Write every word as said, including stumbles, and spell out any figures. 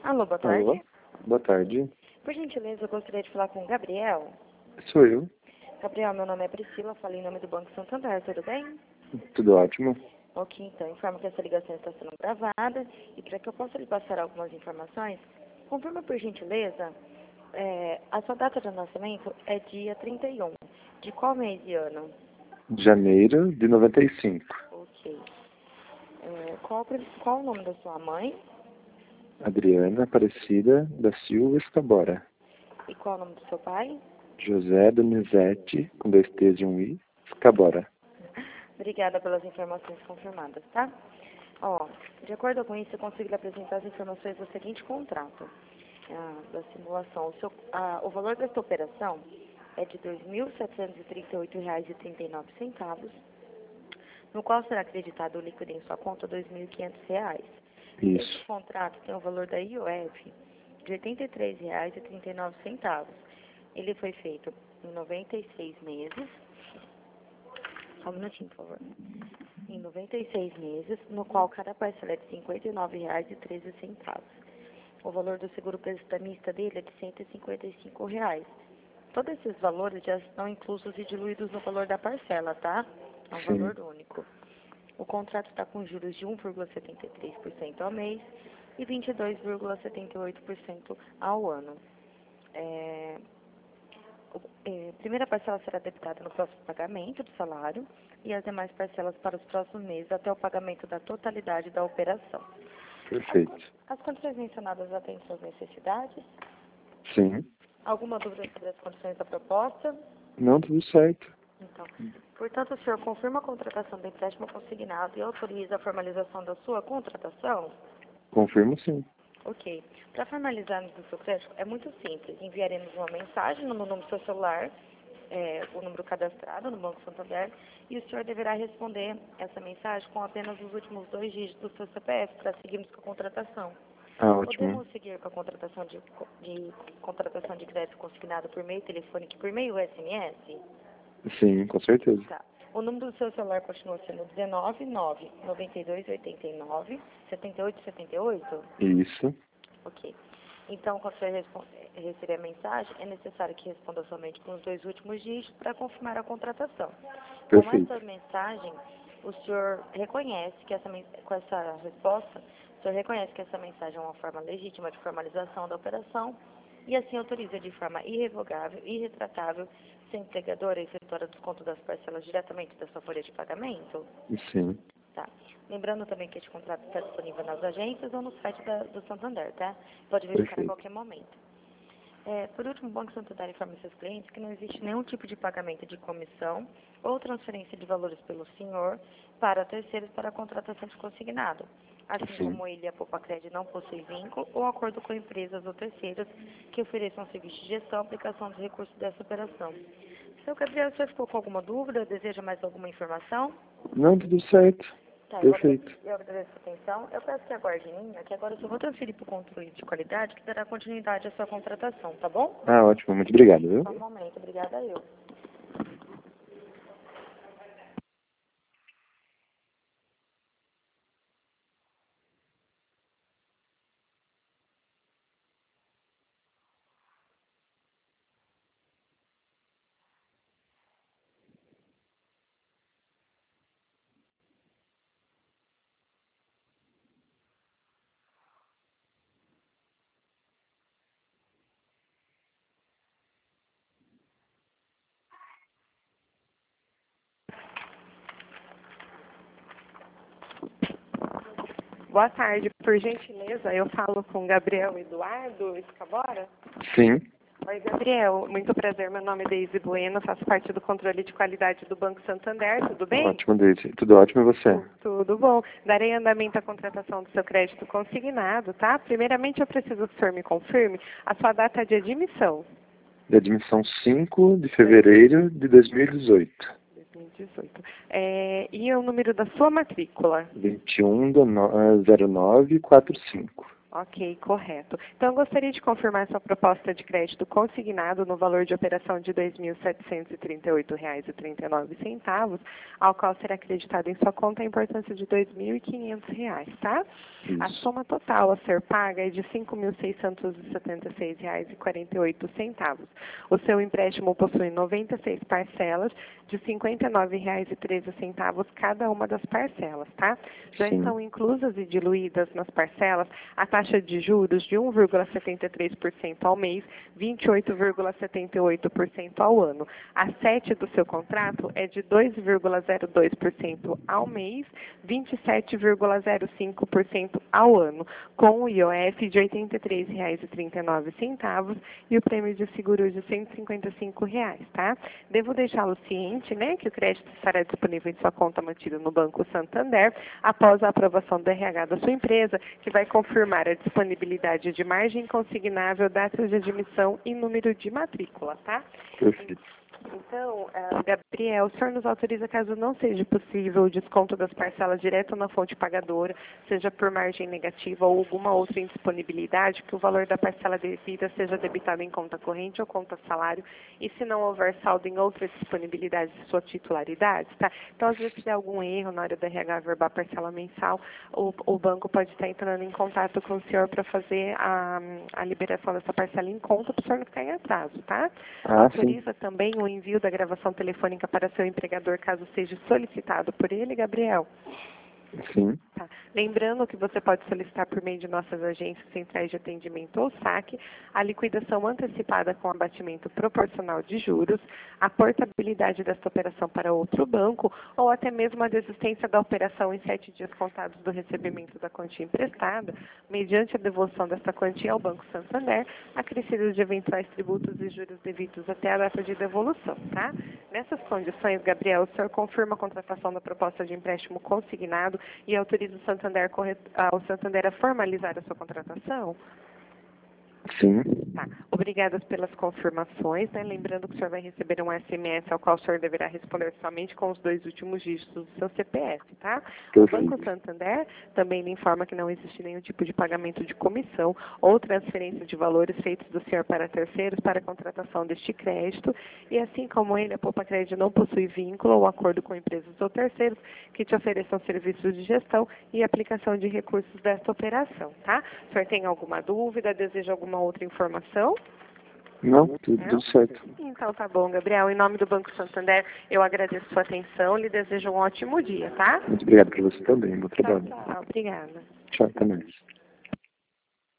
Alô, boa tarde. Alô, boa tarde. Por gentileza, eu gostaria de falar com o Gabriel. Sou eu. Gabriel, meu nome é Priscila, falei em nome do Banco Santander, tudo bem? Tudo ótimo. Ok, então, informo que essa ligação está sendo gravada e para que eu possa lhe passar algumas informações, confirma por gentileza, é, a sua data de nascimento é dia trinta e um. De qual mês e ano? Janeiro de noventa e cinco. Ok. É, qual, qual o nome da sua mãe? Adriana Aparecida da Silva Escabora. E qual o nome do seu pai? José Donizete, com dois T's e um I, Escabora. Obrigada pelas informações confirmadas, tá? Ó, de acordo com isso, eu consigo lhe apresentar as informações do seguinte contrato, ah, da simulação. O, seu, ah, o valor desta operação é de dois mil setecentos e trinta e oito reais e trinta e nove centavos, no qual será acreditado o líquido em sua conta dois mil e quinhentos reais. Isso. Esse contrato tem o valor da I O F de oitenta e três reais e trinta e nove centavos. Ele foi feito em noventa e seis meses. Só um minutinho, por favor. Em noventa e seis meses, no qual cada parcela é de cinquenta e nove reais e treze centavos. O valor do seguro prestamista dele é de cento e cinquenta e cinco reais. Todos esses valores já estão inclusos e diluídos no valor da parcela, tá? É um Sim. valor único. O contrato está com juros de um vírgula setenta e três por cento ao mês e vinte e dois vírgula setenta e oito por cento ao ano. É... É, a primeira parcela será debitada no próximo pagamento do salário e as demais parcelas para os próximos meses até o pagamento da totalidade da operação. Perfeito. As, as condições mencionadas atendem suas necessidades? Sim. Alguma dúvida sobre as condições da proposta? Não, tudo certo. Então, portanto, o senhor confirma a contratação do empréstimo consignado e autoriza a formalização da sua contratação? Confirmo sim. Ok. Para formalizarmos o seu crédito, é muito simples. Enviaremos uma mensagem no número do seu celular, é, o número cadastrado no Banco Santander, e o senhor deverá responder essa mensagem com apenas os últimos dois dígitos do seu C P F para seguirmos com a contratação. Ah, ótimo. Podemos seguir com a contratação de, de, contratação de crédito consignado por meio telefônico e por meio S M S? Sim, com certeza. Tá. O número do seu celular continua sendo dezenove, nove, noventa e dois, oitenta e nove, setenta e oito, setenta e oito? Isso. Ok. Então, quando você receber a mensagem, é necessário que responda somente com os dois últimos dígitos para confirmar a contratação. Com Perfeito. essa mensagem, o senhor reconhece que essa, com essa resposta, o senhor reconhece que essa mensagem é uma forma legítima de formalização da operação e assim autoriza de forma irrevogável e irretratável ser empregadora e efetuar o desconto das parcelas diretamente da sua folha de pagamento? Sim. Tá. Lembrando também que este contrato está disponível nas agências ou no site da, do Santander, tá? Pode verificar Perfeito. a qualquer momento. É, por último, o Banco Santander informa seus clientes que não existe nenhum tipo de pagamento de comissão ou transferência de valores pelo senhor para terceiros para a contratação de consignado. Assim Sim. como ele e a Popacred não possuem vínculo ou acordo com empresas ou terceiros que ofereçam serviço de gestão e aplicação dos recursos dessa operação. Seu Gabriel, você ficou com alguma dúvida? Deseja mais alguma informação? Não, tudo certo. Tá, eu Perfeito. agradeço, eu agradeço a atenção. Eu peço que aguarde em linha, que agora eu só vou transferir para o controle de qualidade, que dará continuidade à sua contratação, tá bom? Ah, ótimo. Muito obrigado, viu? Só um momento, obrigada eu. Boa tarde, por gentileza, eu falo com Gabriel Eduardo Escabora. Sim. Oi, Gabriel, muito prazer, meu nome é Deise Bueno, faço parte do controle de qualidade do Banco Santander, tudo bem? Ótimo, Deise. Tudo ótimo e você? Tudo bom. Darei andamento à contratação do seu crédito consignado, tá? Primeiramente, eu preciso que o senhor me confirme a sua data de admissão. De admissão cinco de fevereiro de dois mil e dezoito. dois mil e dezoito. É, e o número da sua matrícula? vinte e um do zero nove quarenta e cinco. Ok, correto. Então, eu gostaria de confirmar sua proposta de crédito consignado no valor de operação de dois mil setecentos e trinta e oito reais e trinta e nove centavos, ao qual será acreditado em sua conta a importância de dois mil e quinhentos reais, tá? Isso. A soma total a ser paga é de cinco mil seiscentos e setenta e seis reais e quarenta e oito centavos. O seu empréstimo possui noventa e seis parcelas de cinquenta e nove reais e treze centavos cada uma das parcelas, tá? Já Sim. estão inclusas e diluídas nas parcelas a taxa de juros de um vírgula setenta e três por cento ao mês, vinte e oito vírgula setenta e oito por cento ao ano. A sete do seu contrato é de dois vírgula zero dois por cento ao mês, vinte e sete vírgula zero cinco por cento ao ano, com o I O F de oitenta e três reais e trinta e nove centavos e o prêmio de seguro de cento e cinquenta e cinco reais, tá? Devo deixá-lo ciente, né, que o crédito estará disponível em sua conta mantida no Banco Santander após a aprovação do R H da sua empresa, que vai confirmar a disponibilidade de margem consignável, data de admissão e número de matrícula, tá? Perfeito. Então, uh, Gabriel, o senhor nos autoriza, caso não seja possível o desconto das parcelas direto na fonte pagadora, seja por margem negativa ou alguma outra indisponibilidade, que o valor da parcela devida seja debitado em conta corrente ou conta salário, e se não houver saldo em outra disponibilidade de sua titularidade, tá? Então, às vezes, se der algum erro na hora da R H verbar parcela mensal, o, o banco pode estar entrando em contato com o senhor para fazer a, a liberação dessa parcela em conta para o senhor não ficar em atraso, tá? Ah, Autoriza sim. também o envio da gravação telefônica para seu empregador, caso seja solicitado por ele, Gabriel? Sim. Tá. Lembrando que você pode solicitar por meio de nossas agências centrais de atendimento ou saque a liquidação antecipada com abatimento proporcional de juros, a portabilidade desta operação para outro banco ou até mesmo a desistência da operação em sete dias contados do recebimento da quantia emprestada, mediante a devolução desta quantia ao Banco Santander, acrescidos de eventuais tributos e juros devidos até a data de devolução, tá? Nessas condições, Gabriel, o senhor confirma a contratação da proposta de empréstimo consignado e autoriza o Santander, ao Santander a formalizar a sua contratação? Sim. Tá. Obrigadas pelas confirmações, né? Lembrando que o senhor vai receber um S M S ao qual o senhor deverá responder somente com os dois últimos dígitos do seu C P F, tá? O Banco Santander também lhe informa que não existe nenhum tipo de pagamento de comissão ou transferência de valores feitos do senhor para terceiros para a contratação deste crédito, e assim como ele, a Poupa Crédito não possui vínculo ou acordo com empresas ou terceiros que te ofereçam serviços de gestão e aplicação de recursos desta operação, tá? O senhor tem alguma dúvida, deseja alguma outra informação? Não, tudo, Não? tudo certo. Então tá bom, Gabriel. Em nome do Banco Santander, eu agradeço sua atenção, lhe desejo um ótimo dia, tá? Muito obrigado por você também. Bom Tchau, trabalho. tchau. Obrigada. Tchau, até mais.